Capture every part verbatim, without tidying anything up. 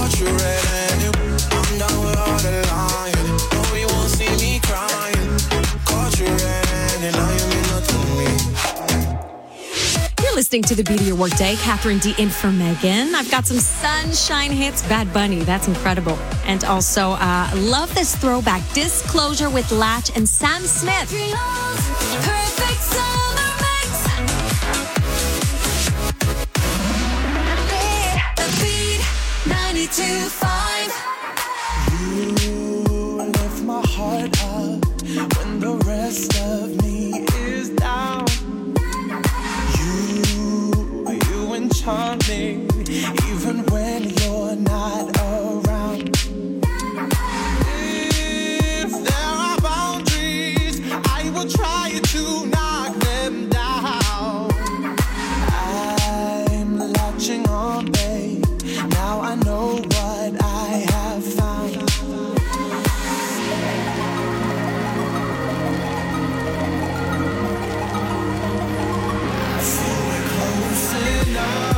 caught you red-handed. I'm down with all the lying. No, you won't see me crying. Caught you red-handed, now you mean nothing to me. You're listening to the Beauty Your Workday. Catherine D in for Megan. I've got some sunshine hits. Bad Bunny, that's incredible. And also, uh, love this throwback. Disclosure with Latch and Sam Smith. Perfect summer mix. The Beat ninety-two point five. You lift my heart up when the rest of me is down. Enchant me, even when you're not around. If there are boundaries, I will try to knock them down. I'm latching on, babe. Now I know what I have found. I feel we're close enough.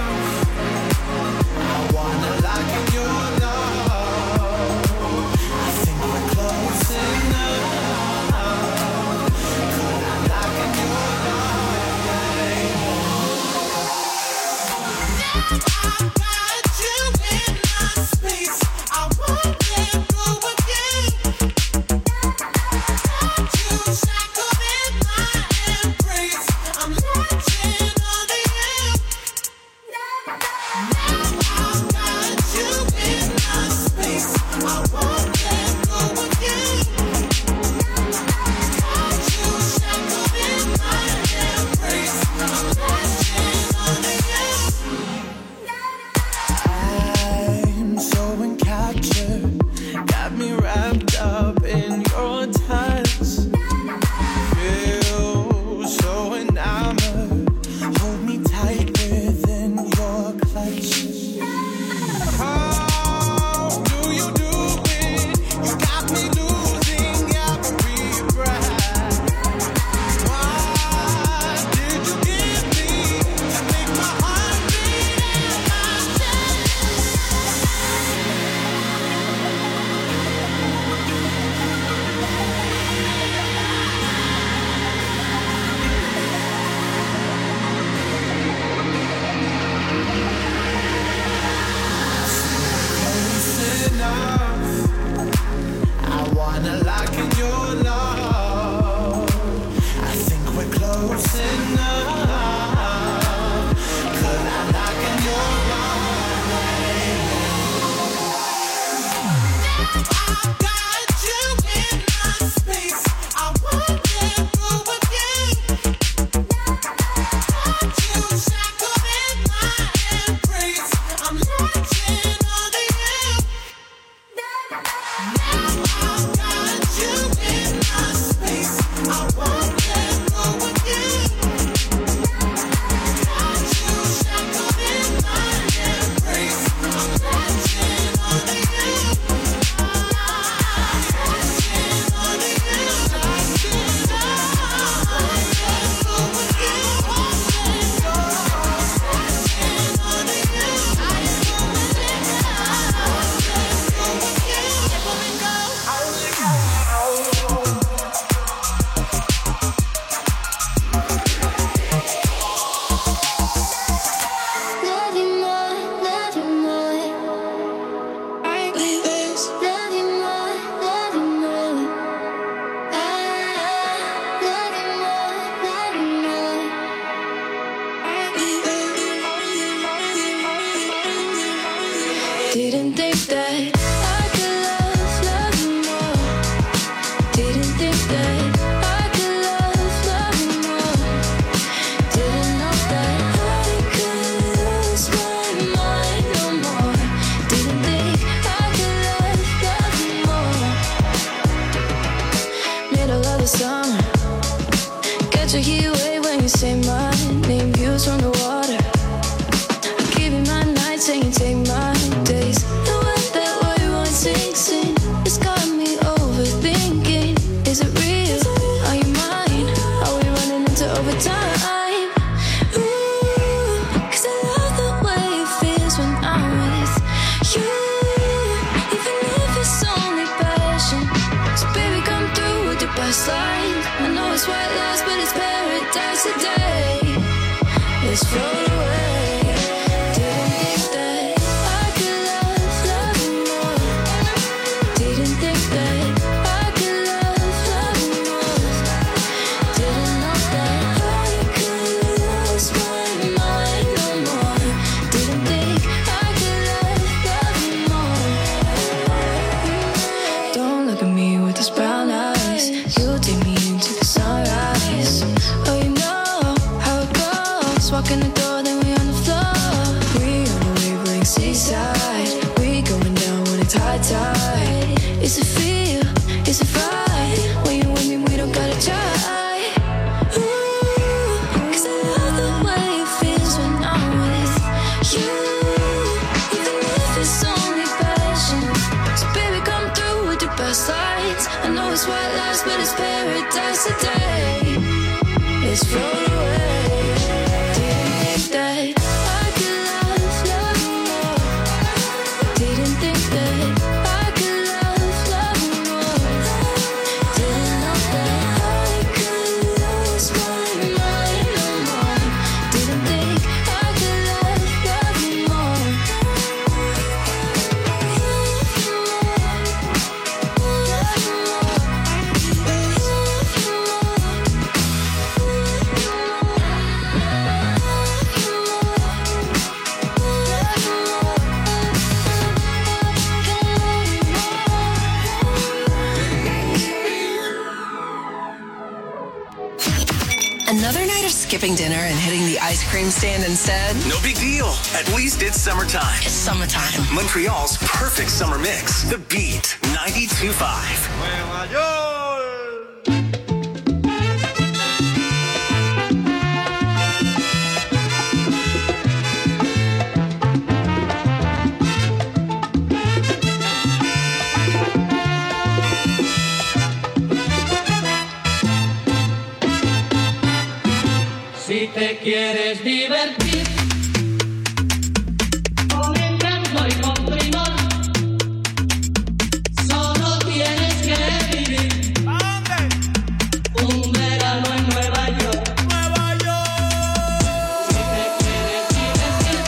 Didn't think that I could love, love you more. Didn't think that I could love, love you more. Didn't know that I could lose my mind no more. Didn't think I could love, love you more. Middle of the summer, catch a heat wave when you say my name. Views from the water, I give you my nights and you take my days. The one that way paradise today. Let's float away. Didn't think that I could love, love you more. Didn't think that I could love, love you more. Didn't know that I could lose my mind no more. Didn't think I could love, love you more. Don't look at me with those brown eyes. You take me into the sunrise. Oh, you know how it goes. Walk in the door, then we on the floor. We on the wavelength seaside. We going down when it's high tide. It's a feel, it's a fight. When you with me, we don't gotta try. Ooh, 'cause I love the way it feels when I'm with you. Even if it's only passion. So baby, come through with your best lights. I know it's white lies, but it's paradise today. Let's float away. Didn't think that I could love, love you more. Didn't think that I could love, love you more. Didn't know that I could lose my mind no more. Didn't think I could love, love you more. Another night of skipping dinner and hitting the ice cream stand instead? No big deal. At least it's summertime. It's summertime. Montreal's perfect summer mix. The Beat ninety-two point five. Si te quieres divertir con encanto y con primor, solo tienes que vivir un verano en Nueva York. Nueva York. Si te quieres divertir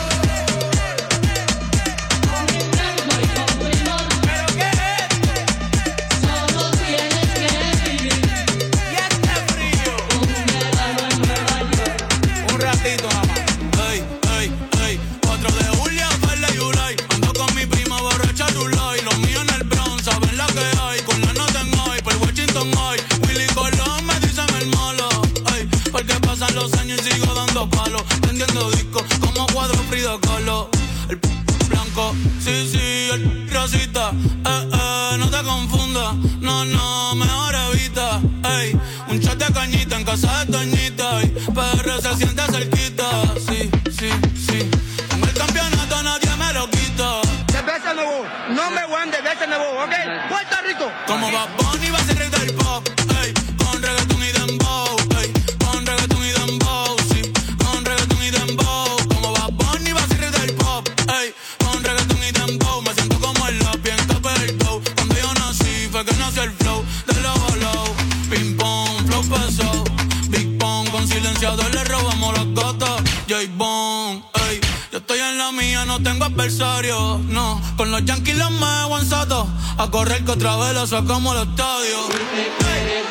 con encanto y con primor, ¿pero qué es? Solo tienes que vivir y este frío un verano en Nueva York. Un ratito nada más. Ey, ey, ey. cuatro de julio, Perla y Ulay. Ando con mi prima borracha Rulay. Los míos en el Bronx, saben la que hay. Con la nota en hoy, por Washington hoy. Willy Colón me dicen el malo. Ey, porque pasan los años y sigo dando palos. Prendiendo discos como cuadro Frida Kahlo. El p blanco, sí, sí, el p rosita. Eh, eh, no te confundas. No, no, mejor evita. Ey, un shot de cañita en casa de Toñita. Ey, P R se siente cerquita. Sí, sí, sí. Tengo el campeonato, nadie me lo quita. Cerveza nuevo, number one de cerveza nuevo, ¿ok? Puerto Rico. Como Bad Bunny va a ser rey del pop. Ey, con reggaeton y dembow. Ey, con reggaeton y dembow. Sí, con reggaeton y dembow. Como Bad Bunny va a ser rey del pop. Ey, con reggaeton y dembow. Me siento como el lápiz en top del dough. Cuando yo nací fue que nació el flow de los low. Ping pong, flow pesado. Big Pong, con silenciador le robamos las gatas. J-Bone, ey, yo estoy en la mía, no tengo adversario. No, con los Yankees los me hago en Soto. A correr que otra vez la sacamos al estadio. Ey.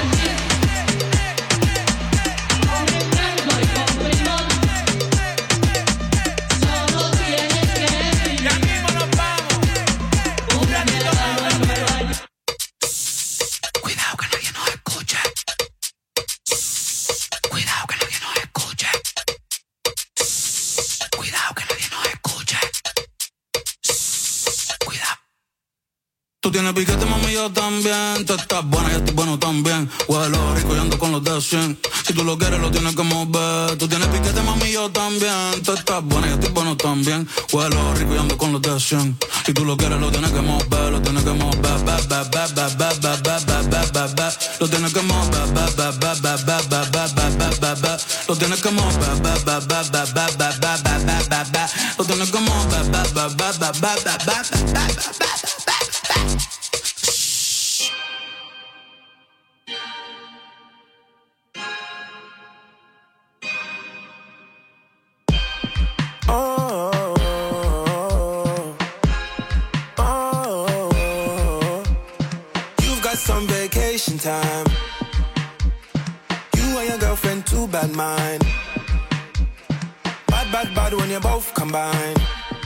Cuidado que nadie nos escuche. Cuidado que nadie nos escuche. Cuidado que nadie nos escuche. Cuidado. Tú tienes piquete, mami, yo también. Tú estás buena, yo estoy bueno también. Huelo rico y ando con los de cien. Si tú lo quieres, lo tienes que mover. Tú tienes piquete, mami, yo también. Tú estás buena, yo estoy bueno también. Huelo rico y ando con los de cien. Si tú lo quieres, lo tienes que mover. Lo tienes que mover. Ba, ba, ba, ba, ba, ba, ba, ba, ba, ba, ba. Lo tienes que mover. Ba, ba, ba, ba, ba, ba, ba, ba, ba, ba, ba. Lo tienes que mover. Ba, ba, ba, ba, ba, ba, ba, ba, ba, ba, ba. Lo tienes que mover. Ba, ba, ba, ba, ba, ba, ba, ba, ba, ba. mine. Bad, bad, bad when you both combine.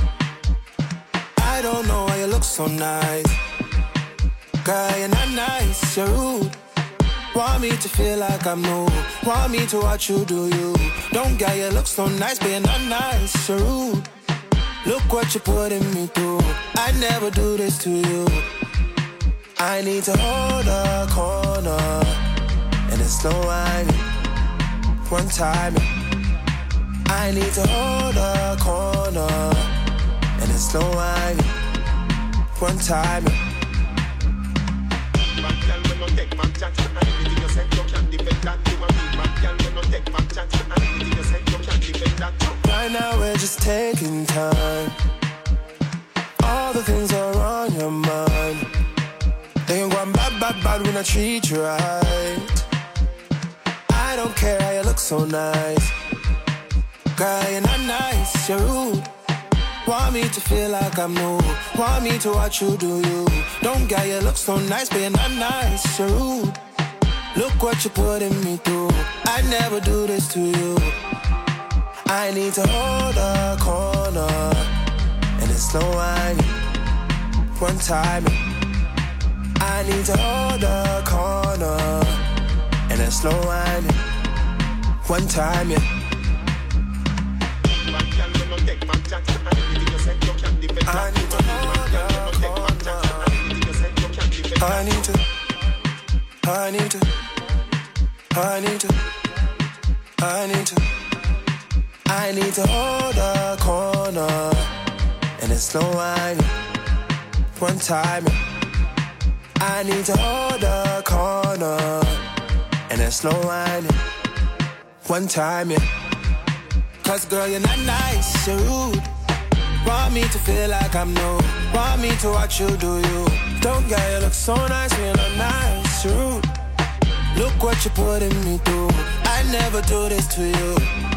I don't know why you look so nice. Girl, you're not nice, you're rude. Want me to feel like I'm new. Want me to watch you do you. Don't get you look so nice, but you're not nice, you're rude. Look what you're putting me through. I'd never do this to you. I need to hold a corner, and it's no whining. One time, I need to hold a corner, and it's no whining. One time. Right now we're just taking time. All the things are on your mind. They ain't going bad, bad, bad when I treat you right. I don't care how you look so nice. Girl, you're not nice, you're rude. Want me to feel like I'm new. Want me to watch you do you. Don't get you look so nice, but you're not nice, you're rude. Look what you're putting me through. I'd never do this to you. I need to hold a corner, and it's no whining. One time, I need to hold a corner, and it's no whining. One time, yeah. I need to hold a corner. I need to, I need to, I need to, I need to, I need to hold a corner, and it's no whining. One time, I need to hold a corner, and it's no whining. One time, yeah. Cause girl, you're not nice, you're rude. Want me to feel like I'm new. Want me to watch you do you. Don't get you look so nice when you're not nice, you're rude. Look what you're putting me through. I never do this to you.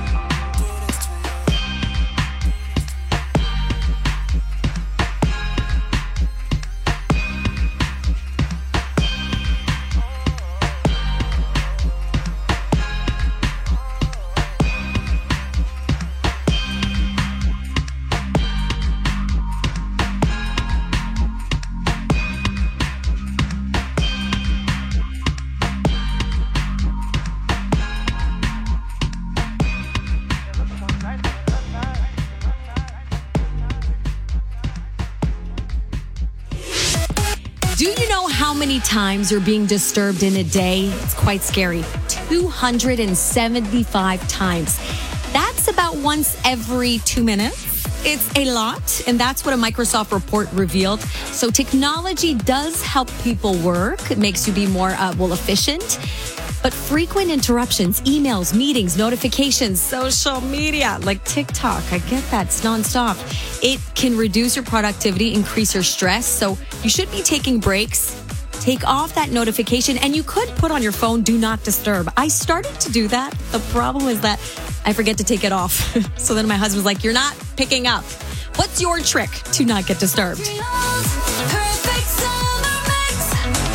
Do you know how many times you're being disturbed in a day? It's quite scary. two hundred seventy-five times. That's about once every two minutes. It's a lot, and that's what a Microsoft report revealed. So technology does help people work. It makes you be more, uh, well, efficient. But frequent interruptions, emails, meetings, notifications, social media, like TikTok, I get that, it's nonstop. It can reduce your productivity, increase your stress. So you should be taking breaks. Take off that notification, and you could put on your phone, do not disturb. I started to do that. The problem is that I forget to take it off. So then my husband's like, you're not picking up. What's your trick to not get disturbed? Perfect summer mix.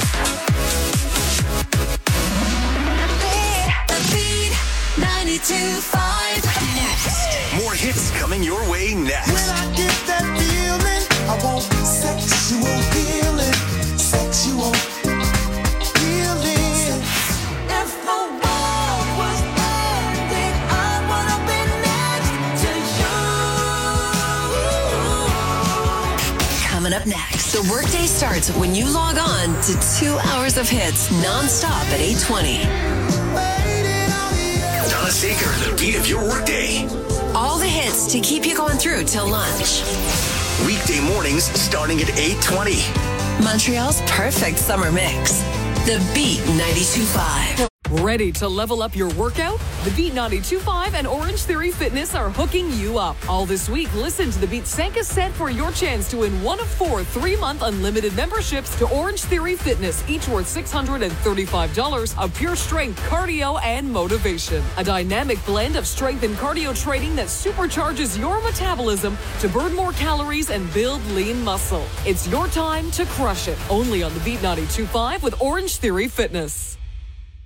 The Beat ninety-two point five. Next. More hits coming your way next. When I get that feeling, I want sexual healing. Sexual healing. If the world was ending, I wanna be next to you. Coming up next, the workday starts when you log on to two hours of hits nonstop at eight twenty. Donna Saker, the beat of your workday. All the hits to keep you going through till lunch. Weekday mornings starting at eight twenty. Montreal's perfect summer mix. The Beat ninety-two point five. Ready to level up your workout? The Beat ninety-two point five and Orange Theory Fitness are hooking you up. All this week, listen to the Beat Sanka set for your chance to win one of four three-month unlimited memberships to Orange Theory Fitness, each worth six hundred thirty-five dollars of pure strength, cardio, and motivation. A dynamic blend of strength and cardio training that supercharges your metabolism to burn more calories and build lean muscle. It's your time to crush it. Only on the Beat ninety-two point five with Orange Theory Fitness.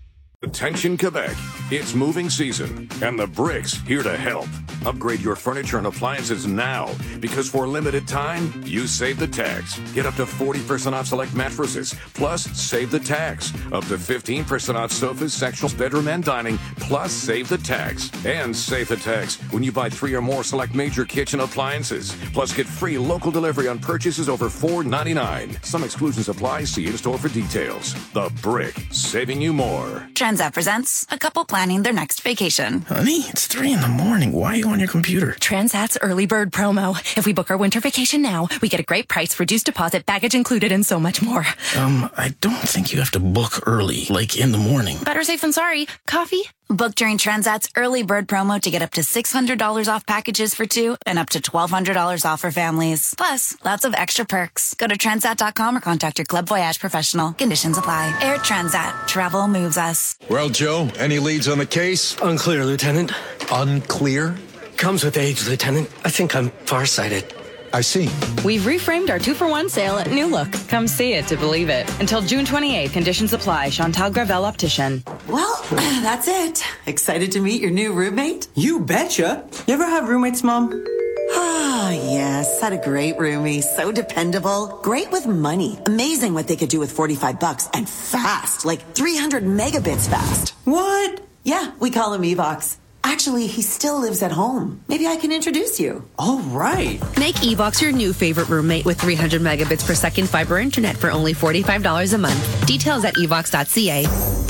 Attention Quebec, it's moving season, and the Brick's here to help. Upgrade your furniture and appliances now, because for a limited time, you save the tax. Get up to forty percent off select mattresses, plus save the tax. Up to fifteen percent off sofas, sectionals, bedroom, and dining, plus save the tax. And save the tax when you buy three or more select major kitchen appliances. Plus get free local delivery on purchases over four ninety-nine. Some exclusions apply. See in-store for details. The Brick, saving you more. Transat presents a couple planning their next vacation. Honey, it's three in the morning. Why are you on your computer? Transat's early bird promo. If we book our winter vacation now, we get a great price, reduced deposit, baggage included, and so much more. Um, I don't think you have to book early, like in the morning. Better safe than sorry. Coffee? Book during Transat's early bird promo to get up to six hundred dollars off packages for two and up to twelve hundred dollars off for families. Plus, lots of extra perks. Go to transat dot com or contact your Club Voyage professional. Conditions apply. Air Transat. Travel moves us. Well, Joe, any leads on the case? Unclear, Lieutenant. Unclear? Comes with age, Lieutenant. I think I'm farsighted. I see. We've reframed our two for one sale at New Look. Come see it to believe it. Until June twenty-eighth, conditions apply. Chantal Gravel Optician. Well, that's it. Excited to meet your new roommate? You betcha. You ever have roommates, Mom? Ah, yes. Had a great roomie. So dependable. Great with money. Amazing what they could do with forty-five bucks and fast. Like three hundred megabits fast. What? Yeah, we call him Evox. Actually, he still lives at home. Maybe I can introduce you. All right. Make Evox your new favorite roommate with three hundred megabits per second fiber internet for only forty-five dollars a month. Details at evox dot c a.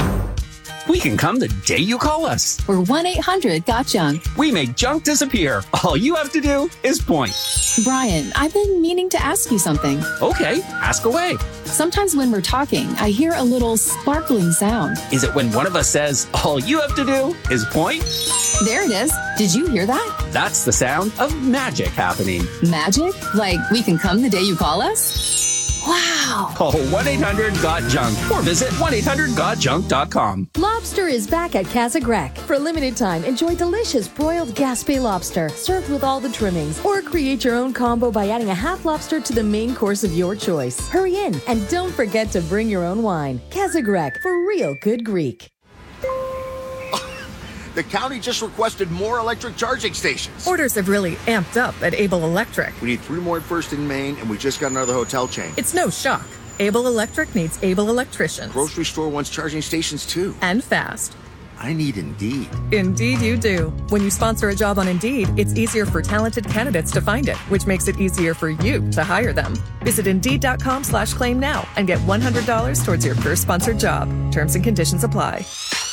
We can come the day you call us. We're one eight hundred got junk. We make junk disappear. All you have to do is point. Brian, I've been meaning to ask you something. Okay, ask away. Sometimes when we're talking, I hear a little sparkling sound. Is it when one of us says, all you have to do is point? There it is. Did you hear that? That's the sound of magic happening. Magic? Like we can come the day you call us? Wow. Call one eight hundred got junk or visit one eight hundred got junk dot com. Lobster is back at Casa Grec. For a limited time, enjoy delicious broiled Gaspé lobster served with all the trimmings. Or create your own combo by adding a half lobster to the main course of your choice. Hurry in and don't forget to bring your own wine. Casa Grec, for real good Greek. The county just requested more electric charging stations. Orders have really amped up at Able Electric. We need three more at First in Maine, and we just got another hotel chain. It's no shock. Able Electric needs able electricians. Grocery store wants charging stations too. And fast. I need Indeed. Indeed you do. When you sponsor a job on Indeed, it's easier for talented candidates to find it, which makes it easier for you to hire them. Visit Indeed.com slash claim now and get one hundred dollars towards your first sponsored job. Terms and conditions apply.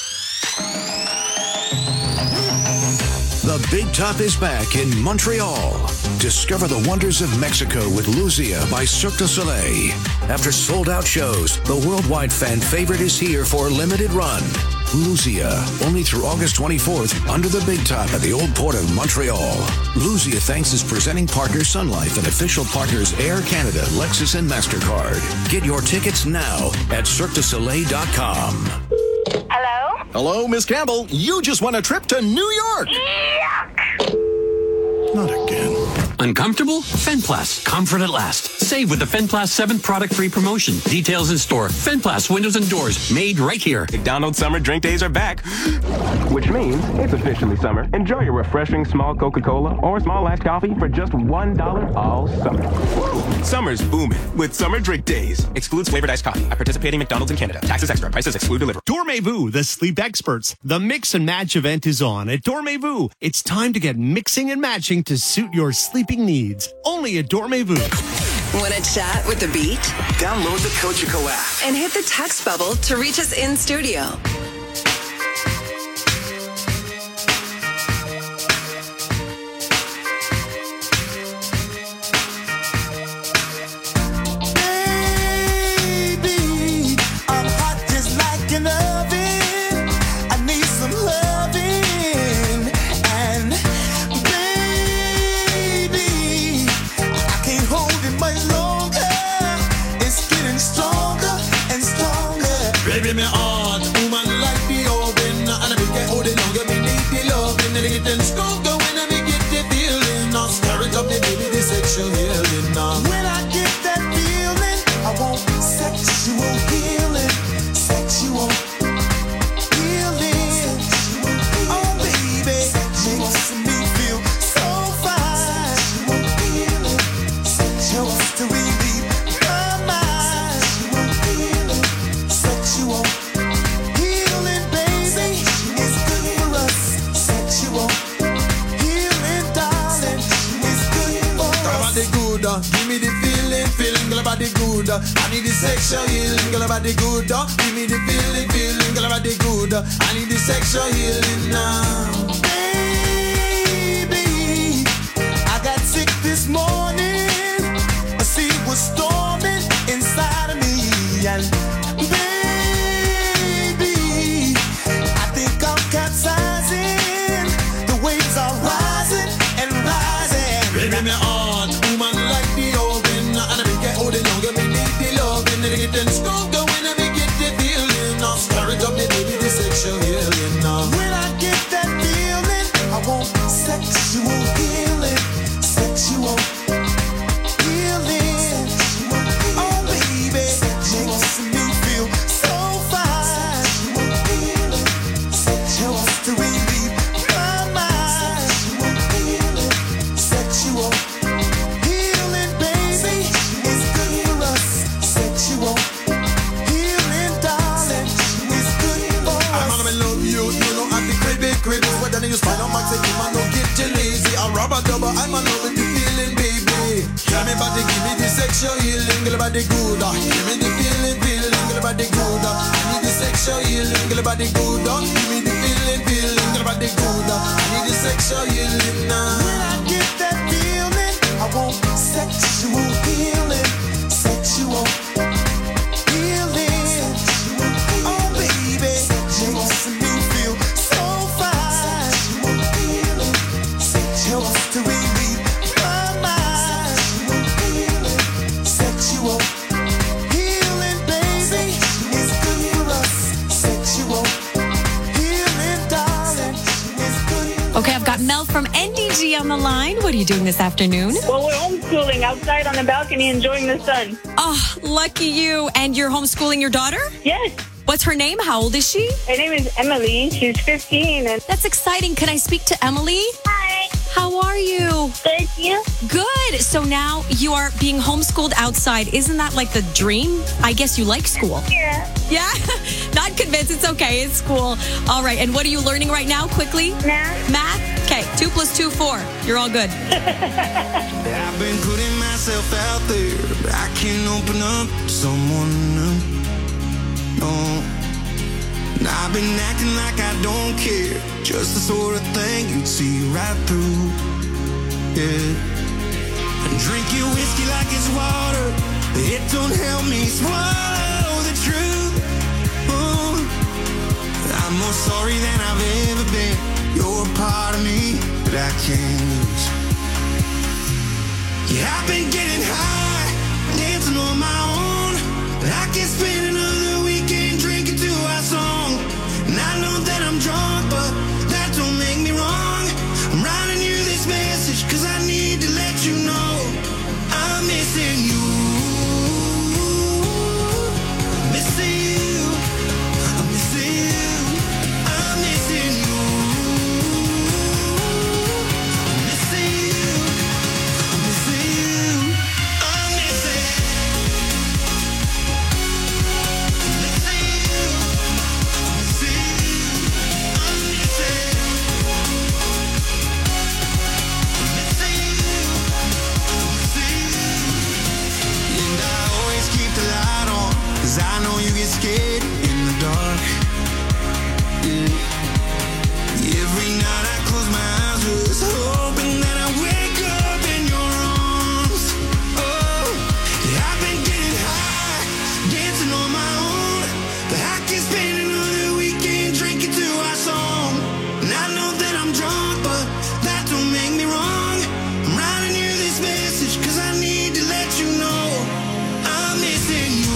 The Big Top is back in Montreal. Discover the wonders of Mexico with Luzia by Cirque du Soleil. After sold-out shows, the worldwide fan favorite is here for a limited run. Luzia, only through August twenty-fourth, under the Big Top at the Old Port of Montreal. Luzia thanks its presenting partner Sun Life and official partners Air Canada, Lexus, and MasterCard. Get your tickets now at cirque du soleil dot com. Hello? Hello, Miss Campbell. You just won a trip to New York. Yuck! Not again. Uncomfortable? Fenplast. Comfort at last. Save with the Fenplast seventh product-free promotion. Details in store. Fenplast windows and doors. Made right here. McDonald's summer drink days are back. Which means it's officially summer. Enjoy your refreshing small Coca-Cola or small iced coffee for just one dollar all summer. Whoa. Summer's booming with summer drink days. Excludes flavored iced coffee at participating McDonald's in Canada. Taxes extra. Prices exclude delivery. Dormez-vous, the sleep experts. The Mix and Match event is on at Dormez-vous. It's time to get mixing and matching to suit your sleeping needs. Only at Dormez-vous. Want to chat with the Beat? Download the Cogeco app. And hit the text bubble to reach us in studio. Baby, me heart, woman body good. I need the sexual healing, girl, body good. Give me the feeling, feeling, girl, body good. I need the sexual healing now. Baby, I got sick this morning. A sea was storming inside of me, and baby, I think I'm capsizing. The waves are rising and rising. Baby, me heart, woman like the oven, and I make it hold it longer. Me need the loving, and it get stronger when I make it the feeling. Now stir it up, the baby, the sexual healing. Now when I get that feeling, I want sexual healing, sexual healing. Oh baby, makes me feel so fine. Helps to relieve my mind. Sexual healing, baby, is good for us. Sexual healing, darling, is good for us. I'm gonna love you, you know I'm the crazy, crazy. What then you spine on my take him, I don't get you lazy. I rub a double, I'm a loving the feeling, baby. Tell me body, give me the sexual healing, girl, body good. Give me the feeling, feeling, girl, body good. I need the sexual healing, girl, body good. Give me the feeling, feeling, girl, body good. I need the sexual healing now. When I get that feeling, I want sexual healing, sexual healing. Oh baby, makes me feel so fine. Helps to relieve my mind. Sexual healing, baby, is good for us. Sexual healing, darling, is good. Okay, I've got Mel from N D G on the line. What are you doing this afternoon? Well, we're homeschooling outside on the balcony, enjoying the sun. Oh, lucky you. And you're homeschooling your daughter? Yes. What's her name? How old is she? Her name is Emily. She's fifteen. And That's exciting. Can I speak to Emily? Hi. How are you? Good, you? Good. So now you are being homeschooled outside. Isn't that like the dream? I guess you like school. Yeah. Yeah? Not convinced. It's okay. It's school. All right. And what are you learning right now, quickly? Math. Math? Okay. Two plus two, four. You're all good. I've been putting myself out there, but I can't open up to someone new. No. And I've been acting like I don't care, just the sort of thing you'd see right through. Yeah. And drink your whiskey like it's water, but it don't help me swallow the truth. Oh. I'm more sorry than I've ever been. You're a part of me that I can't lose. Yeah, I've been getting high, dancing on my own, but I can't spend another weekend drinking to our song. And I know that I'm drunk, but that don't make me wrong. I'm writing you this message, cause I need to let you know I'm missing you. I'm missing you. I'm missing you. I'm missing you. I'm missing you. I'm missing you. I'm missing I know you get scared in the dark. Yeah. Every night I close my eyes, just hoping that I wake up in your arms. Oh, yeah, I've been getting high, dancing on my own, but I can't spend another weekend drinking to our song. And I know that I'm drunk, but that don't make me wrong. I'm writing you this message, cause I need to let you know I'm missing you.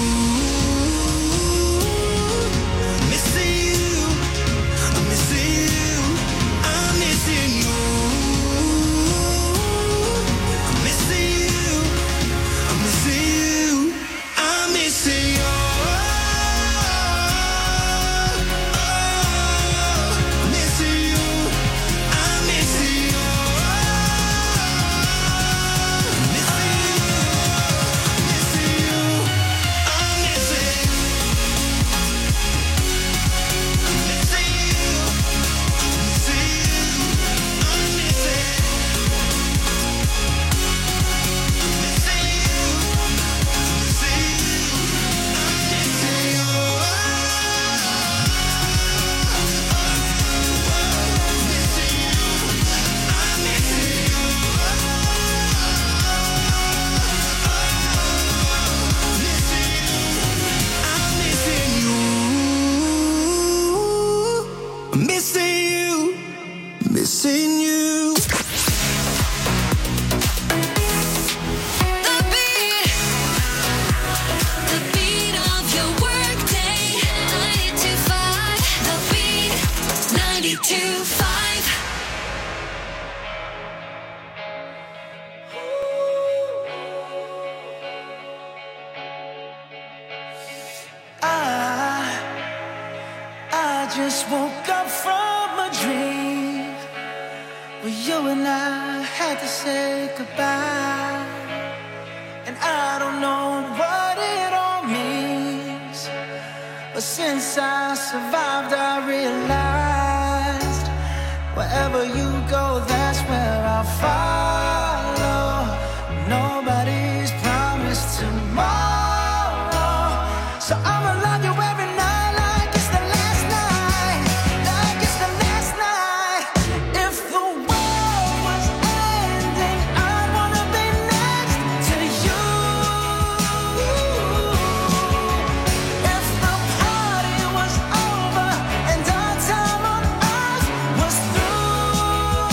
just woke up from a dream where you and I had to say goodbye. And I don't know what it all means, but since I survived I realized wherever you go, that's where I'll follow. Nobody's promised tomorrow, so I'ma love you every night like it's the last night, like it's the last night. If the world was ending, I'd wanna be next to you. If the party was over and our time on earth was through,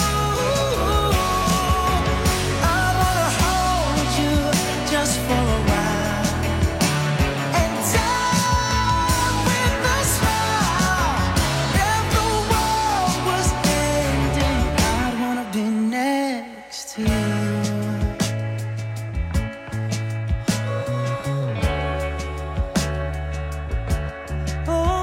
I'd wanna hold you just for a while and die with a smile. If the world was ending, I'd wanna be next to you. Oh,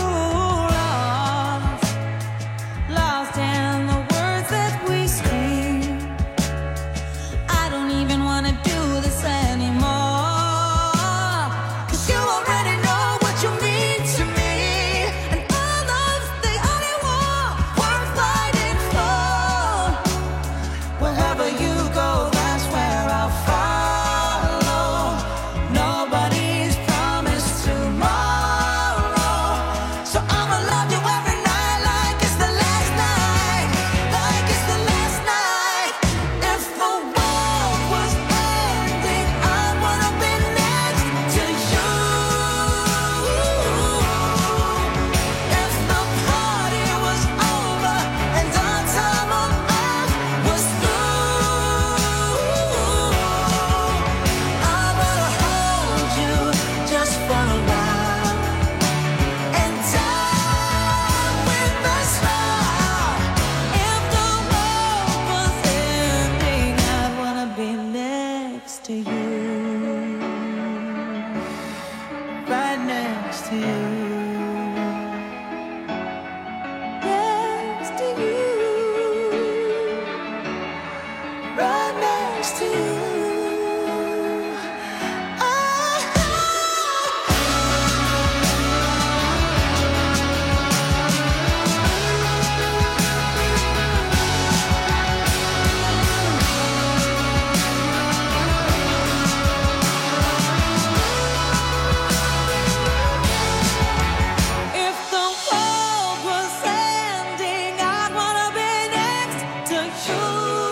lost, lost in the words that we scream. I don't even wanna do this anymore, 'cause you already know what you mean to me, and all love's the only war worth fighting for. Wherever you go, that's where I'll follow. Nobody's promised tomorrow, so I'ma love you every night like it's the last night, like it's the last night. If the world was ending, I'd wanna be next to you. If the party was over and our time on earth was through, I wanna hold you just for a while and die with a smile. If the world was ending, I'd wanna be next to you, right next to you, next to you, right next to you. If the world was ending, I'd wanna be next to you.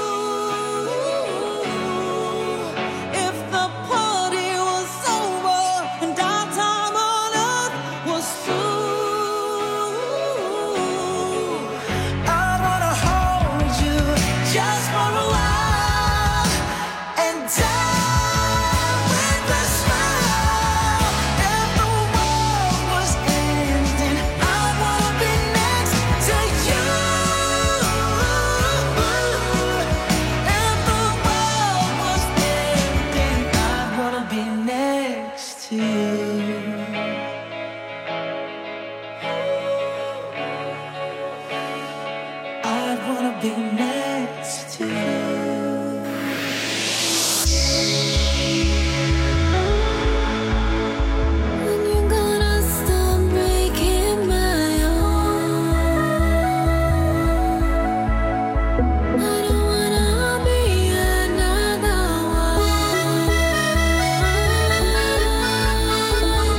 If the party was over and our time on earth was through, I'd wanna hold you just for a while and die with a smile. If the world was ending, I'd wanna be next to you. If the world was ending, I'd wanna be next to you. I'd wanna be next to you. When you gonna stop breaking my heart? I don't wanna be another one.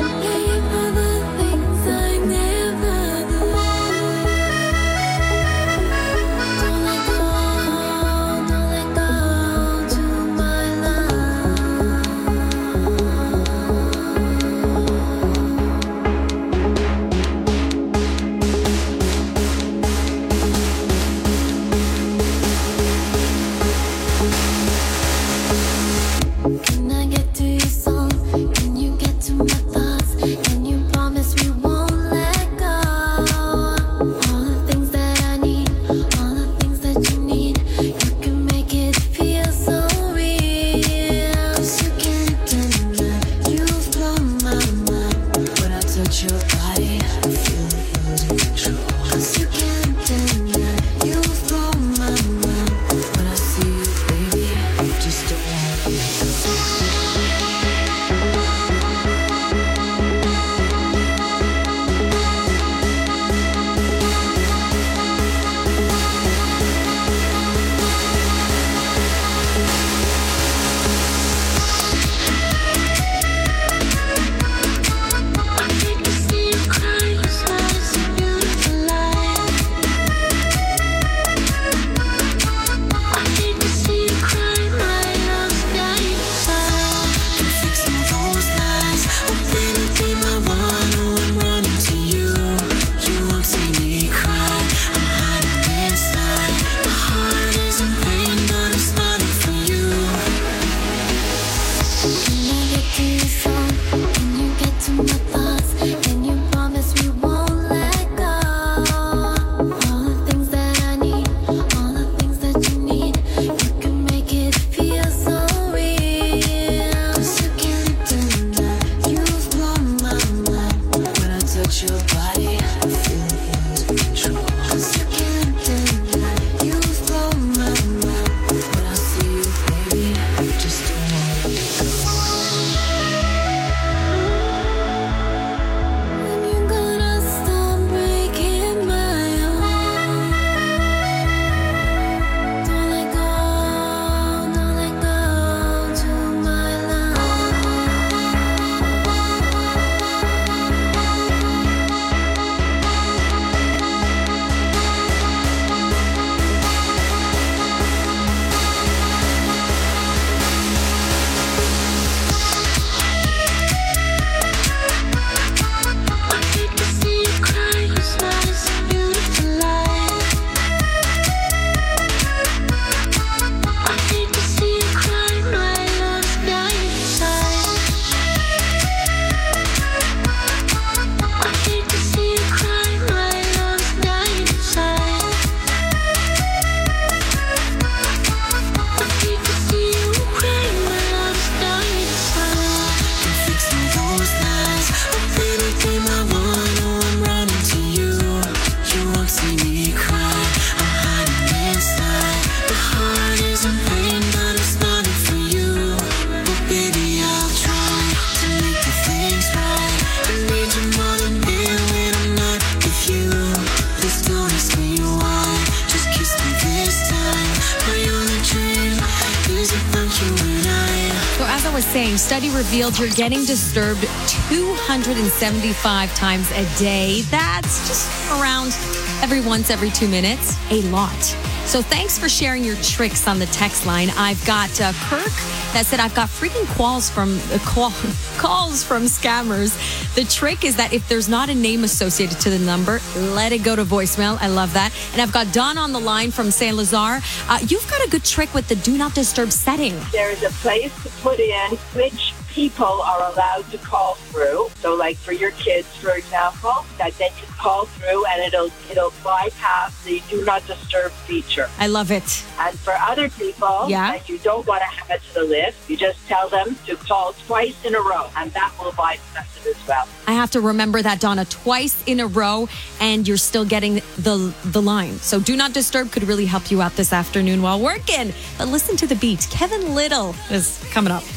morning, study revealed you're getting disturbed two hundred seventy-five times a day. That's just around every once every two minutes. A lot. So thanks for sharing your tricks on the text line. I've got uh, Kirk that said, I've got freaking calls from uh, call, calls from scammers. The trick is that if there's not a name associated to the number, let it go to voicemail. I love that. And I've got Don on the line from Saint Lazare. Uh, you've got a good trick with the do not disturb setting. There is a place to put in which people are allowed to call through. So like for your kids, for example, that they can call through and it'll it'll bypass the do not disturb feature. I love it. And for other people yeah. that you don't want to add to the list, you just tell them to call twice in a row, and that will bypass it as well. I have to remember that, Donna, twice in a row, and you're still getting the the line. So do not disturb could really help you out this afternoon while working. But listen to the beat. Kevin Little is coming up.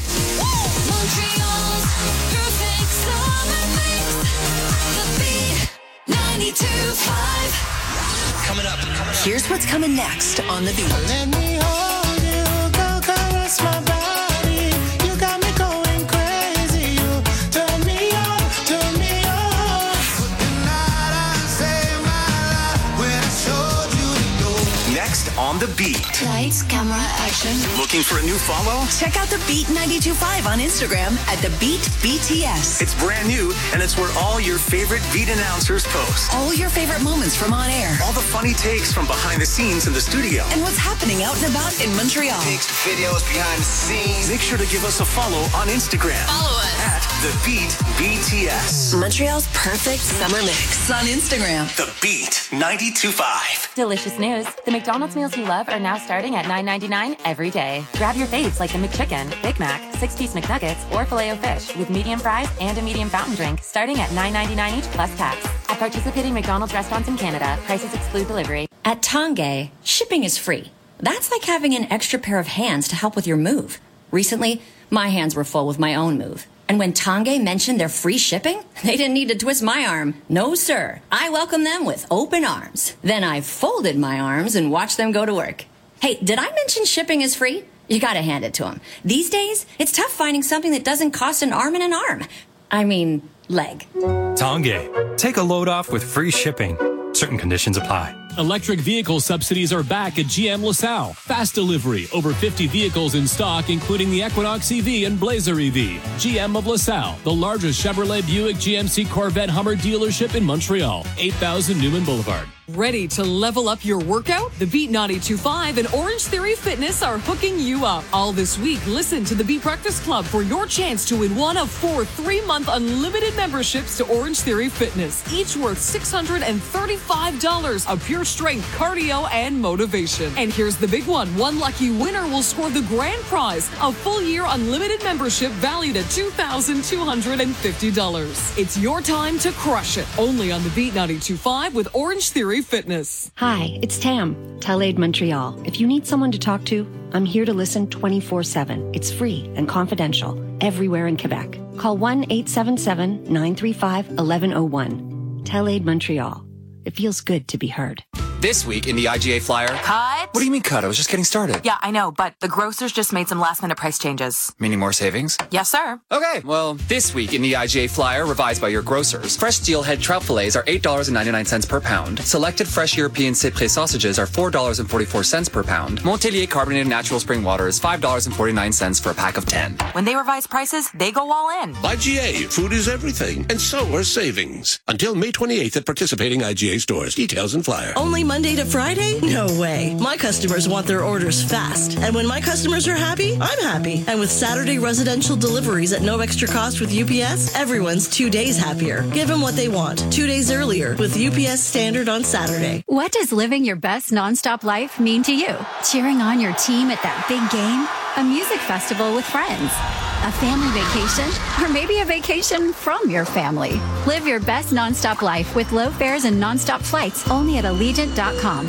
Coming up. Here's what's coming next on The Beat. Let me hold you, go caress my body. You got me going crazy. You turn me on, turn me on. Tonight I saved my life when I showed you the door. Next on The Beat. Lights, camera, action. Looking for a new follow? Check out The Beat ninety-two point five on Instagram at The Beat B T S. It's brand new, and it's where all your favorite Beat announcers post. All your favorite moments from on air. All the funny takes from behind the scenes in the studio. And what's happening out and about in Montreal. Takes, videos, behind the scenes. Make sure to give us a follow on Instagram. Follow us. At The Beat B T S. Montreal's perfect summer mix on Instagram. The Beat ninety-two point five. Delicious news. The McDonald's meals you love are now starting at nine ninety-nine every day. Grab your faves like the McChicken, Big Mac, six-piece McNuggets, or Filet-O-Fish with medium fries and a medium fountain drink starting at nine ninety-nine each plus tax. At participating McDonald's restaurants in Canada, prices exclude delivery. At Tanguay, shipping is free. That's like having an extra pair of hands to help with your move. Recently, my hands were full with my own move. And when Tanguay mentioned their free shipping, they didn't need to twist my arm. No, sir. I welcomed them with open arms. Then I folded my arms and watched them go to work. Hey, did I mention shipping is free? You gotta hand it to them. These days, it's tough finding something that doesn't cost an arm and an arm. I mean, leg. Tanguay. Take a load off with free shipping. Certain conditions apply. Electric vehicle subsidies are back at G M LaSalle. Fast delivery. Over fifty vehicles in stock, including the Equinox E V and Blazer E V. G M of LaSalle, the largest Chevrolet Buick G M C Corvette Hummer dealership in Montreal. eight thousand Newman Boulevard. Ready to level up your workout? The Beat ninety-two point five and Orange Theory Fitness are hooking you up. All this week, listen to the Beat Breakfast Club for your chance to win one of four three-month unlimited memberships to Orange Theory Fitness, each worth six hundred thirty-five dollars of pure strength, cardio, and motivation. And here's the big one. One lucky winner will score the grand prize, a full year unlimited membership valued at two thousand two hundred fifty dollars. It's your time to crush it. Only on the Beat ninety-two point five with Orange Theory Fitness. Hi, it's Tam, Talaid Montreal. If you need someone to talk to, I'm here to listen twenty-four seven. It's free and confidential everywhere in Quebec. Call one eight seven seven, nine three five, one one zero one. Talaid Montreal. It feels good to be heard. This week in the I G A Flyer. Cut? What do you mean cut? I was just getting started. Yeah, I know, but the grocers just made some last minute price changes. Meaning more savings? Yes, sir. Okay, well, this week in the I G A Flyer, revised by your grocers, fresh steelhead trout fillets are eight dollars and ninety-nine cents per pound. Selected fresh European Cyprès sausages are four dollars and forty-four cents per pound. Montelier carbonated natural spring water is five dollars and forty-nine cents for a pack of ten. When they revise prices, they go all in. I G A, food is everything, and so are savings. Until May twenty-eighth at participating I G A stores. Details and flyer. Only Monday to Friday? No way. My customers want their orders fast. And when my customers are happy, I'm happy. And with Saturday residential deliveries at no extra cost with U P S, everyone's two days happier. Give them what they want, two days earlier with U P S Standard on Saturday. What does living your best nonstop life mean to you? Cheering on your team at that big game? A music festival with friends? A family vacation? Or maybe a vacation from your family? Live your best nonstop life with low fares and nonstop flights only at Allegiant dot com.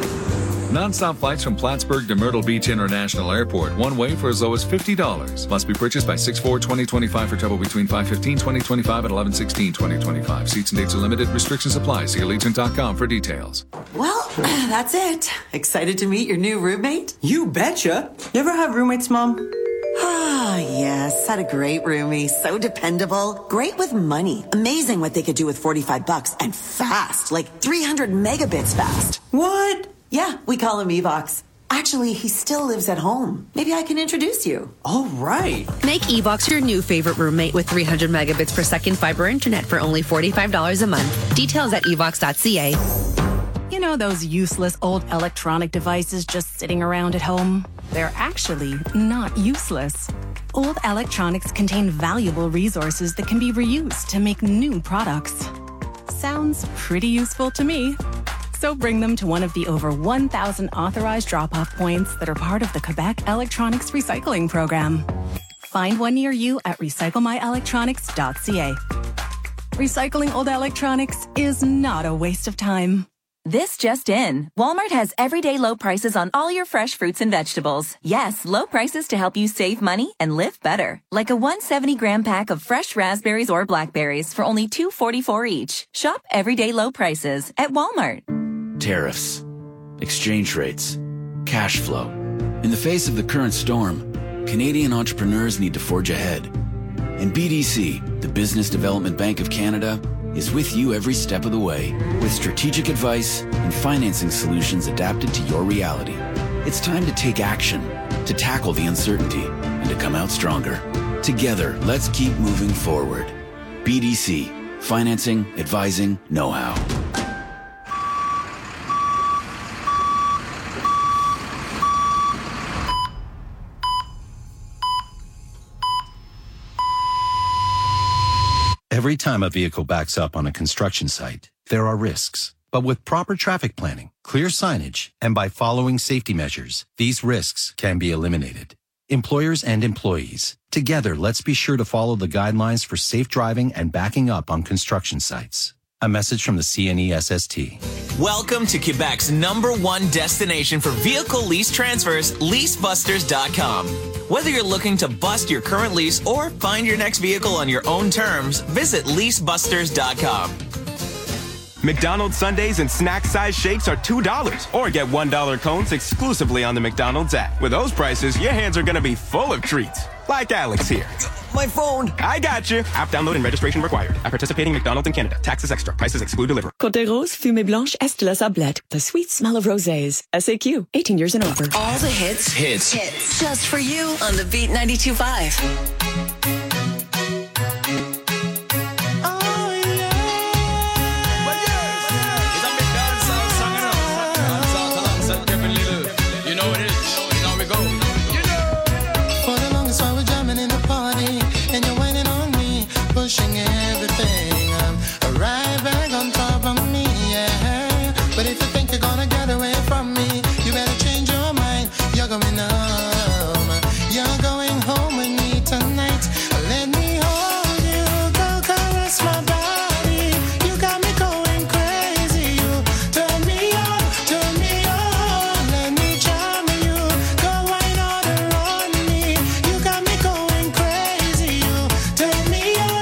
Non-stop flights from Plattsburgh to Myrtle Beach International Airport, one way for as low as fifty dollars. Must be purchased by six four twenty twenty-five for travel between five fifteen twenty twenty-five and eleven sixteen twenty twenty-five. Seats and dates are limited. Restrictions apply. See Allegiant dot com for details. Well, that's it. Excited to meet your new roommate? You betcha. You ever have roommates, Mom? Ah, yes. Had a great roomie. So dependable. Great with money. Amazing what they could do with forty-five bucks and fast. Like three hundred megabits fast. What? Yeah, we call him Evox. Actually, he still lives at home. Maybe I can introduce you. All right. Make Evox your new favorite roommate with three hundred megabits per second fiber internet for only forty-five dollars a month. Details at evox dot c a. You know those useless old electronic devices just sitting around at home? They're actually not useless. Old electronics contain valuable resources that can be reused to make new products. Sounds pretty useful to me. So bring them to one of the over one thousand authorized drop-off points that are part of the Quebec Electronics Recycling Program. Find one near you at recycle my electronics dot c a. Recycling old electronics is not a waste of time. This just in. Walmart has everyday low prices on all your fresh fruits and vegetables. Yes, low prices to help you save money and live better. Like a one hundred seventy gram pack of fresh raspberries or blackberries for only two dollars and forty-four cents each. Shop everyday low prices at Walmart. Tariffs, exchange rates, cash flow. In the face of the current storm, Canadian entrepreneurs need to forge ahead. And B D C, the Business Development Bank of Canada, is with you every step of the way with strategic advice and financing solutions adapted to your reality. It's time to take action, to tackle the uncertainty, and to come out stronger. Together, let's keep moving forward. B D C, financing, advising, know-how. Every time a vehicle backs up on a construction site, there are risks. But with proper traffic planning, clear signage, and by following safety measures, these risks can be eliminated. Employers and employees, together, let's be sure to follow the guidelines for safe driving and backing up on construction sites. A message from the C N E S S T. Welcome to Quebec's number one destination for vehicle lease transfers, lease busters dot com. Whether you're looking to bust your current lease or find your next vehicle on your own terms, visit lease busters dot com. McDonald's Sundaes and snack size shakes are two dollars, or get one dollar cones exclusively on the McDonald's app. With those prices, your hands are going to be full of treats. Like Alex here. My phone. I got you. App download and registration required. At participating McDonald's in Canada. Taxes extra. Prices exclude delivery. Côte Rose, Fumée Blanche, Est de la Sablette. The sweet smell of rosés. S A Q. eighteen years and over. All the hits. Hits. Hits. Just for you on the Beat ninety-two point five. Pushing everything, I'm right back on top of me, yeah. But if you think you're gonna get away from me, you better change your mind. You're going home, you're going home with me tonight. Let me hold you, go caress my body. You got me going crazy, you turn me on, turn me on. Let me charm you, go wine all around me. You got me going crazy, you turn me on.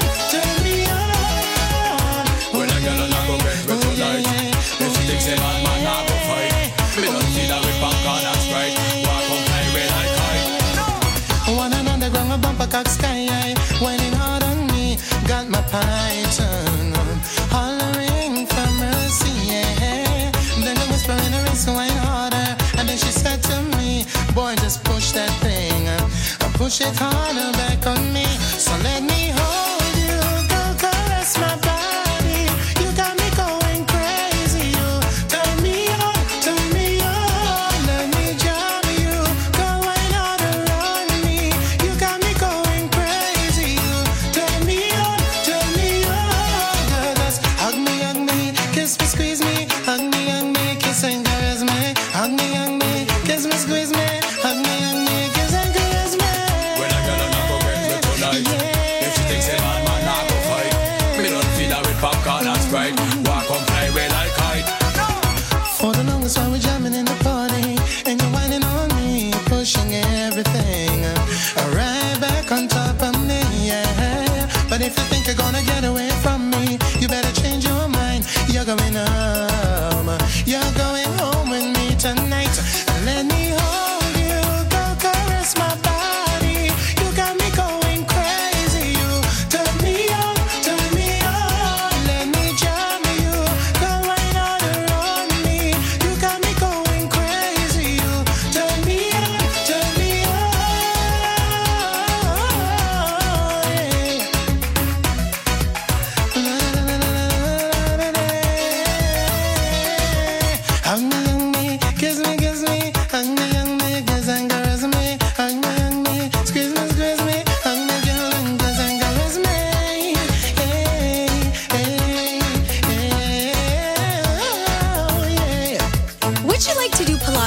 Cock sky, whining hard on me, got my python hollering for mercy, yeah. Then the whisper in her ear, so I harder, and then she said to me, boy, just push that thing, uh, push it harder back on me. So let me hold you, go caress my body. You got me going crazy, you turn me on, turn me on. Let me jam you, go wine all around me. You got me going crazy, you turn me on, turn me on. Girl, just hug me, hug me, kiss me, squeeze me, hug me, hug me, kiss and caress me, hug me, hug me, kiss me, squeeze me, hug me, hug me, kiss and caress me. When I get on, I go get me tonight. Yeah. If she thinks a man, man, I go fight. Me don't feel her with popcorn and Sprite. Walk on, play with like kite. For the longest while we're jamming in the party, and you're whining on me, pushing everything right back on top of me, yeah. But if you think you're gonna get away from me, you better change your mind. You're going home, you're going home with me tonight. Let me hold you, go caress my body.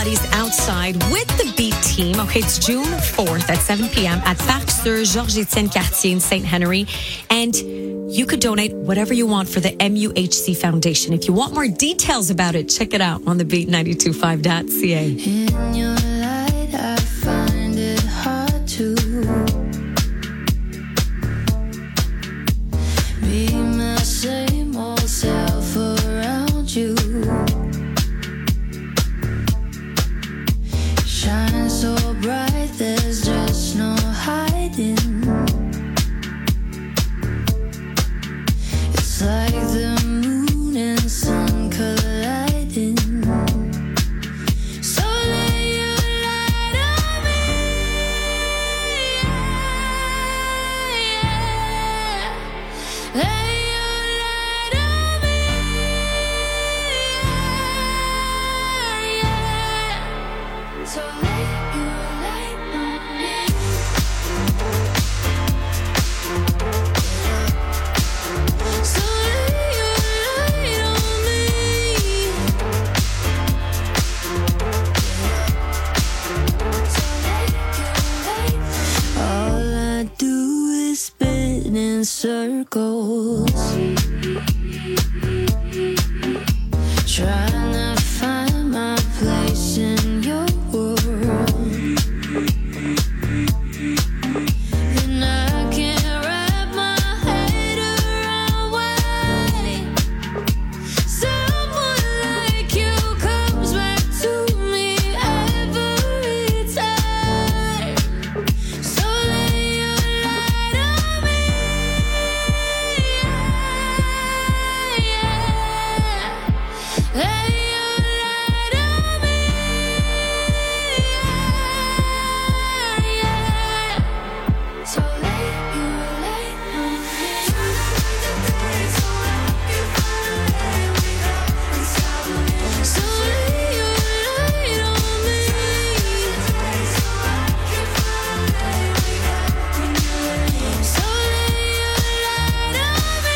everybody's outside with the Beat team. Okay, it's June fourth at seven p.m. at Parc sur Georges-Étienne Cartier in Saint Henry. And you could donate whatever you want for the M U H C Foundation. If you want more details about it, check it out on the beat nine two five dot c a. In your light, I find it hard to be my same old self around you. Shine so bright, there's just no hiding. It's like the moon and sun colliding. So lay your light on me, yeah, yeah. Lay your light on me, yeah, yeah. So lay your light on me. So lay your light on me. All I do is spin in circles, trying to find my place in your world, and I can't wrap my head around why someone like you comes back to me every time. So lay your light on me, yeah, yeah. Lay your light on me, yeah, yeah. So lay your light on me. So lay your light on me. So lay your light on me.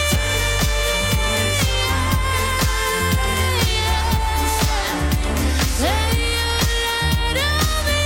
Lay your light on me.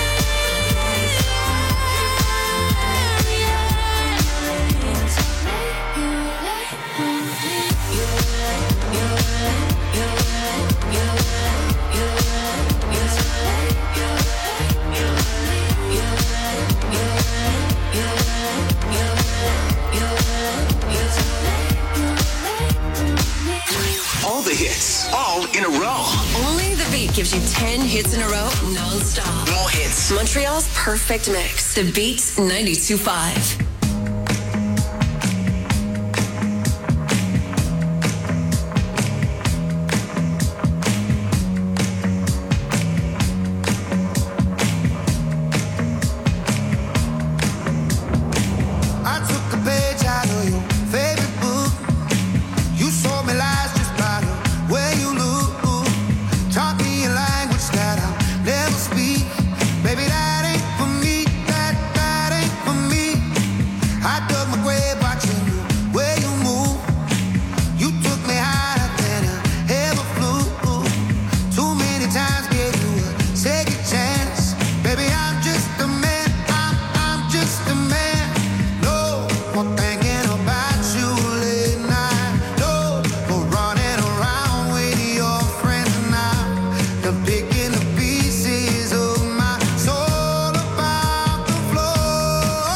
All the hits, all in a row. Only the Beat gives you ten hits in a row, non-stop. More hits. Montreal's perfect mix. The Beat ninety-two point five. I took a page out of your favorite book. You sold me lies just by the way you look. Taught me a language that I'll never speak. Baby, that ain't for me. That, that ain't for me. I dug my grave watching the way you move. You took me higher than I ever flew. Too many times gave you a second chance. Baby, I'm just a man. I'm, I'm just a man. No more thinking about you late night. No more running around with your friends now. They're picking the pieces of my soul about the floor.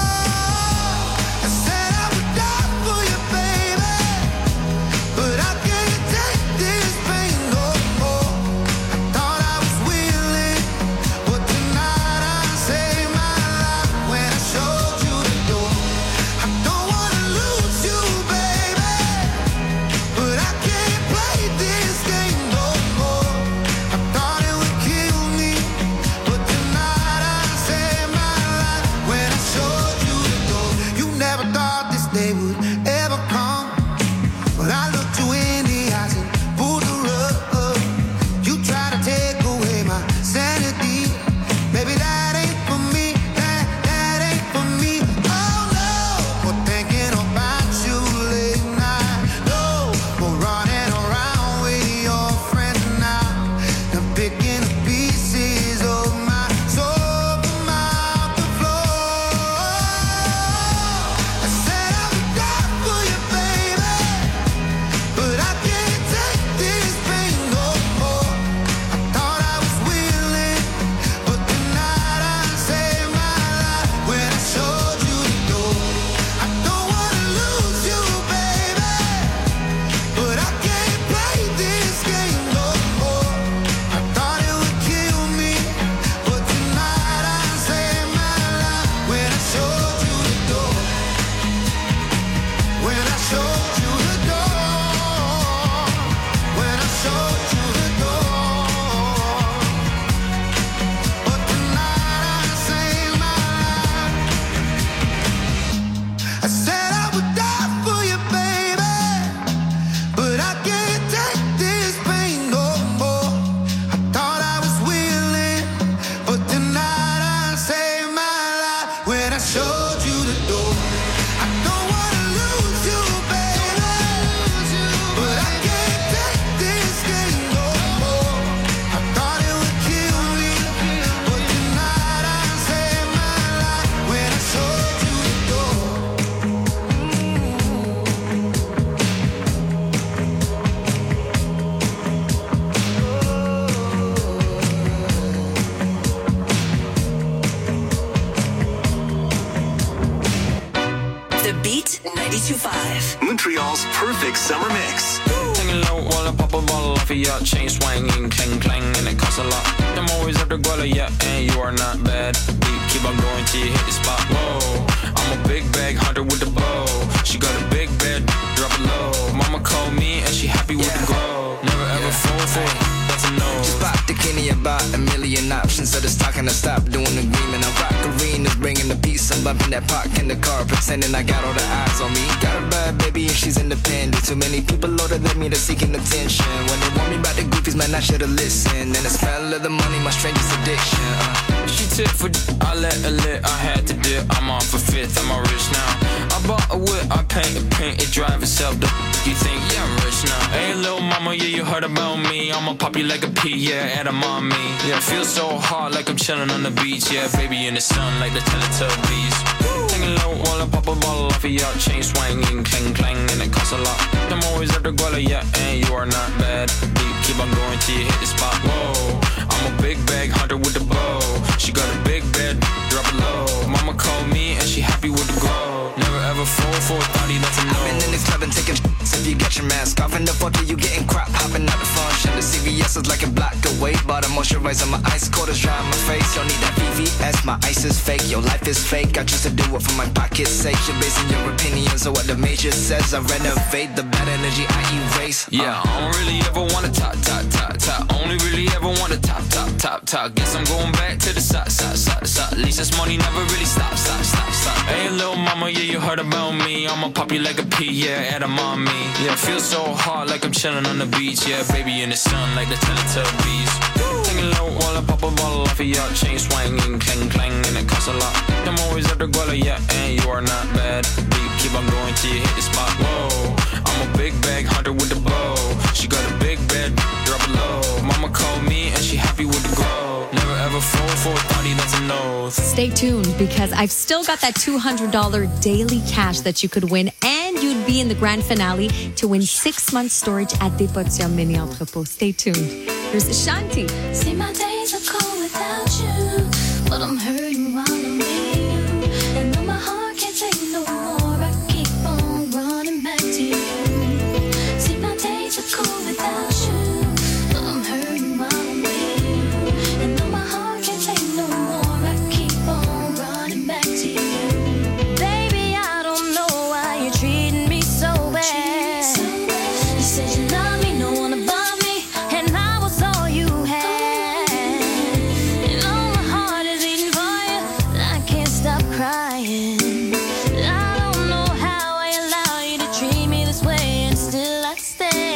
I said I would die for you, baby, but I can't take this pain no more. I thought I was willing, but tonight I saved my life when I showed you the door. I don't wanna lose you, baby, but I can't play this game no more. I thought it would kill me, but tonight I saved my life when I showed you the door. You never thought this day would ever come, but I looked you in the eyes and pulled the rug. You try to take away my sanity. Baby, that ain't for me. That, that ain't for me. Oh no, more thinking about you late night. No more running around with your friends now. They're picking the pieces showed you the door, when I showed you the door. But tonight I saved my life. I said I would die for you, baby, but I can't take this pain no more. I thought I was willing, but tonight I saved my life when I showed you the door. I don't wanna lose you, baby, but I can't take this game no more. I thought it would kill me, but tonight I saved my life when I showed you the door. The Beat ninety-two point five. Montreal's perfect summer mix. Hanging low while I pop a bottle off of your chain swinging, clang clang, and it costs a lot. I'm always after Guala, yeah, and you are not bad. Beat, keep on going till you hit the spot. Whoa, I'm a big bag hunter with the bow. She got a big bed, drop it low. Mama called me and she happy with the glow. Never ever fall for it, that's a no. Just pop the Kenny about a million options. So just talking to stop doing agreement. I rock arenas, bringing the peace. I'm bumping that park in the car, pretending I got all the eyes on me. Got a bad baby and she's independent. Too many people older than me, they're seeking attention. When they want me about the goofies, man, I should've listened. And the smell of the money, my strangest addiction. Uh. She tip for d- I let her lit, I had to dip. I'm off a fifth, I'm all rich now. I bought a whip, I paint it, paint it, drive itself. The f- you think, yeah, I'm rich now. Hey, little mama, yeah, you heard about me. I'ma pop you like a pea, yeah, at a mommy. Yeah, feel so hot like I'm chilling on the beach. Yeah, baby in the sun like the Teletubbies. Hanging low while I pop a bottle off of your chain swinging, clang clang, and it costs a lot. I'm always after Guala, yeah, and you are not bad. Deep, keep on going till you hit the spot. Whoa, I'm a big bag hunter with the bow. She got a big bed, drop it low. Mama called me and she happy with the glow. Never ever fall for a thotty, that's a no. I've been in the club and taking sh**s. If you get your mask off in the photo, you getting crap. Hopping out the function. The C V S is like a block away. But I moisturize on my ice, cold is dry on my face. Don't need that V V S, my ice is fake. Your life is fake, I choose to do it for my pocket's sake. You're basing your opinions on what the major says. I renovate the bad energy I erase. uh. Yeah, I don't really ever wanna top, top, top, top. Only really ever wanna top, top, top, top. Guess I'm going back to the side, side, side, side. At least this money never really stops, stop, stop, stop. Hey, little mama, yeah, you heard about me. I'ma pop you like a pea, yeah, at a mommy. Yeah, feel so hot like I'm chilling on the beach. Yeah, baby in the sun like the Teletubbies. Hanging low while I pop a bottle off of your chain swinging, clang clang, and it costs a lot. I'm always after Guala, yeah, and you are not bad. Deep, keep on going till you hit the spot. Whoa, I'm a big bag hunter with the bow. She got a big bed, drop it low. Mama called me and she happy with the glow. Never ever fall for a thotty, that's a no. Stay tuned because I've still got that two hundred dollars daily cash that you could win, and you'd be in the grand finale to win six months storage at Despotium Mini Entrepôt. Stay tuned. Here's Ashanti. See, my days are cold without you, but I'm hurting while I'm with you. And though my heart can't take no more, I keep on running back to you. See, my days are cold without you, but I'm hurting while I'm with you. And though my heart can't take no more, I keep on running back to you. Baby, I don't know why you're treating me so bad. You said you love me, no one above me, and I was all you had. And all my heart is beating for you, I can't stop crying. I don't know how I allow you to treat me this way, and still I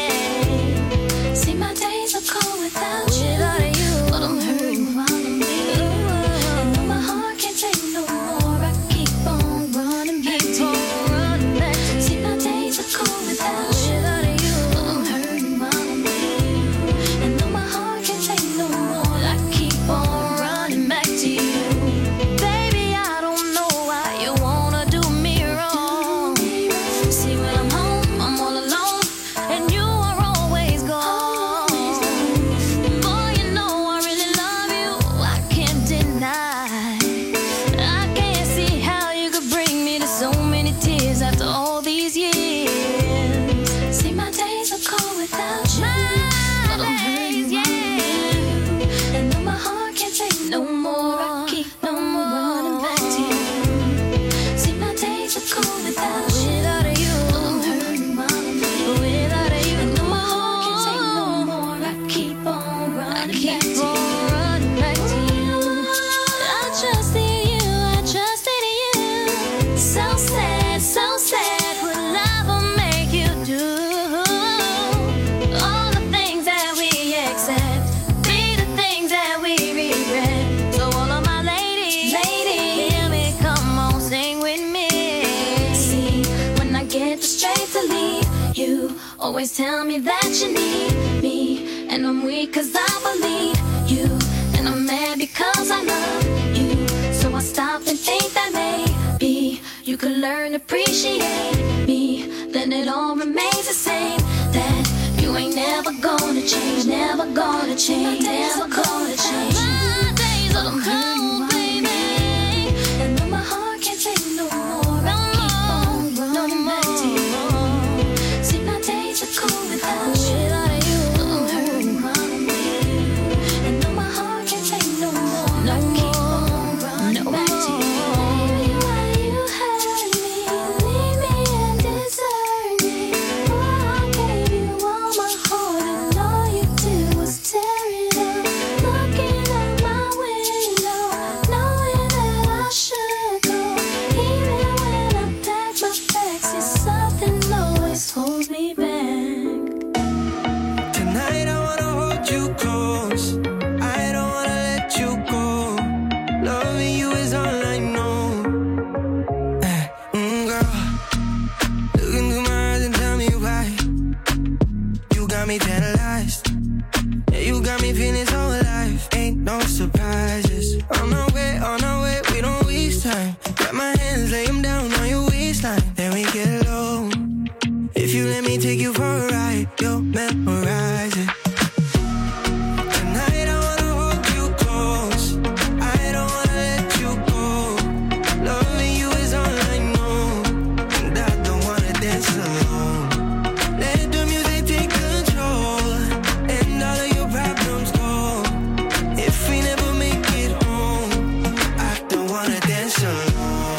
stay. See, my days are cold without you, but I'm hurting while I'm with you. And though my heart can't take no more, I keep on running back to you. See, my days are cold without you, but I'm hurting while I'm with you. And though my heart can't take no more, I keep on running back to you. Baby, I don't know why you wanna do me wrong. See, when I'm home, I'm all alone, and you are always gone. Boy, you know I really love you, I can't deny. I can't see how you could bring me to so many tears after all these years. See, my days are cold without you, but I'm hurting while I'm with you. And though my heart can't take no more, I keep on running back to you. See, my days are cold without you, but take the strength to leave you. Always tell me that you need me, and I'm weak cause I believe you, and I'm mad because I love you. So I stop and think that maybe you could learn to appreciate me. Then it all remains the same, that you ain't never gonna change, never gonna change, never gonna change. My days are cold, baby, and when my heart can't take no more, I keep on running back to you. See, my days are cold without you. I'm hurting while I'm with you, and though my heart can't take no more, I keep on running back to you. Baby, why you hurt me, leave me and desert me? Why I gave you all my heart and all you did was tear it up. Looking out my window, knowing that I should go. Even when I pack my bags, see something always holds me back. Tonight I wanna hold you close. I don't wanna let you go. Loving you is all I know. Eh, mm, girl, look into my eyes and tell me why. You got me tantalized. Yeah, you got me feeling so alive. Ain't no surprises. On our way, on our way, we don't waste time. Grab my hands, lay them down on your waistline. Then we get low. If you let me take you for a ride, you'll memorize it. Tonight I wanna hold you close. I don't wanna let you go. Loving you is all I know, and I don't wanna dance alone. Let the music take control, and all of your problems go. If we never make it home, I don't wanna dance alone.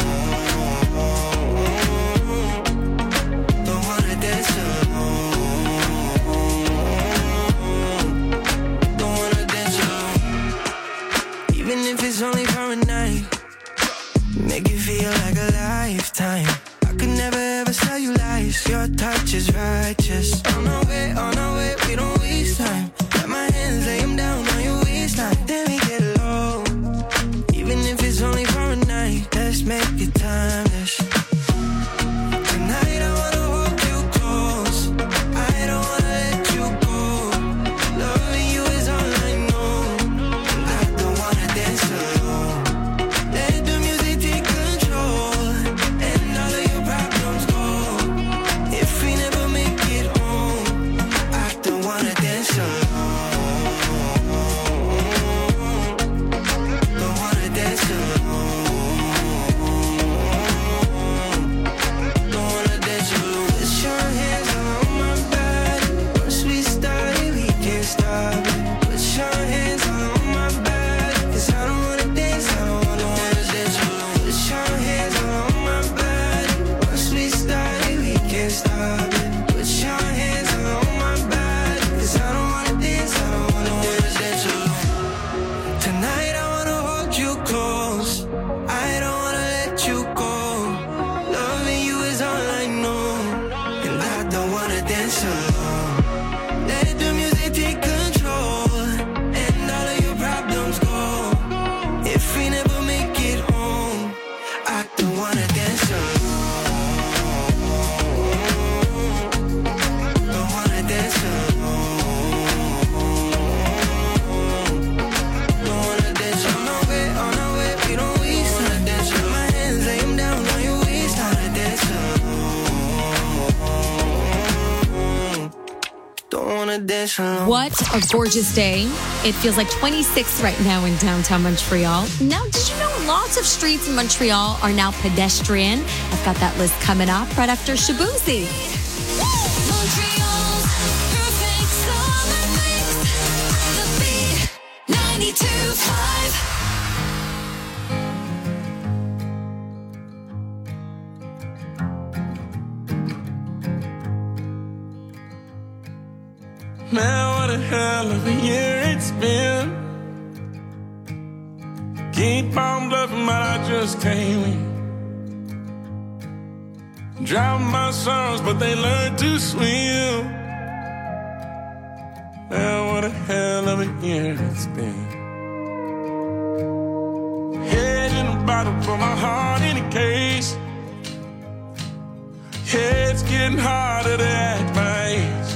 Don't wanna dance alone. Don't wanna dance alone. Even if it's only for a night, make it feel like a lifetime. I could never ever tell you lies. Your touch is righteous. On our way, on our way, we don't waste time. Got my hands, lay them down on your waistline. Then we get low. Even if it's only for a night, let's make it timeless. Tonight I wanna hold you close. I don't wanna let you go. Loving you is all I know, and I don't wanna dance alone. Let the music take control, and all of your problems go. If we never make it home, I don't wanna dance alone. Don't wanna dance alone. Don't wanna dance alone. Put your hands on my body. Once we started, we can't stop it. Put your hands on my body, 'cause I don't wanna dance, I don't wanna, wanna dance alone. Put your hands on my body. Once we started, we can't stop it. Put your hands on my body, 'cause I don't wanna dance, I don't wanna, wanna dance alone. Tonight I wanna hold you close. I don't wanna let you go. Loving you is all I know, and I don't wanna dance alone. Let the music take control, and all of your problems go. If we never make it home, I don't wanna dance alone. Don't wanna dance alone. Don't wanna dance on our way, on our way, we don't waste time. Dance with my hands, lay them down on your waistline. Dance alone. Don't wanna dance alone. What a gorgeous day. It feels like twenty-six right now in downtown Montreal. Now, did you know lots of streets in Montreal are now pedestrian? I've got that list coming up right after Shabuzi. Montreal's perfect summer mix. The Beat ninety-two point five. Man, what a hell of a year it's been. Keep on bluffing, but I just can't win. Drown my sorrows, but they learn to swim. Man, what a hell of a year it's been. Head in a bottle for my heart in a case. Head it's getting harder to act my age.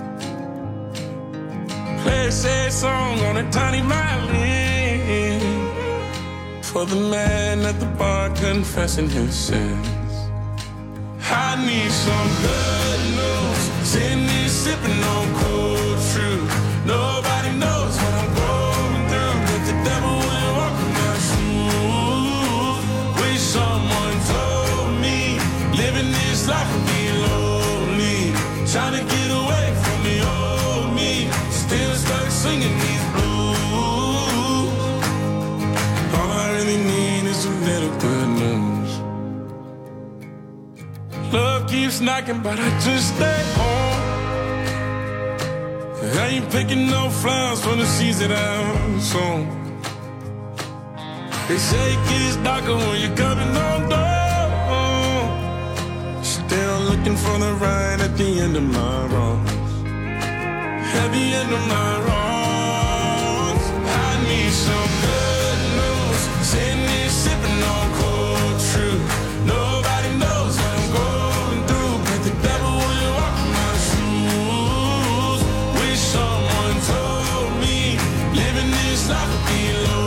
Play a sad song on a tiny violin for the man at the bar confessing his sins. I need some good news. Sitting here sipping on cold truth. Nobody knows what I'm going through, but the devil will walk in my shoes. Wish someone told me living this life would be lonely. Trying to get away from the old me. Still stuck singing these blues. All I really need is a little good news. Love keeps knocking, but I just stay home. I ain't picking no flowers for the seeds that I've sown. They say it gets darker when you're coming on down. Still looking for the right at the end of my road. At the end of my road, I need some good news. Sitting here sipping on cold truth. Nobody knows what I'm going through, but the devil will walk in my shoes. Wish someone told me living this life would be low.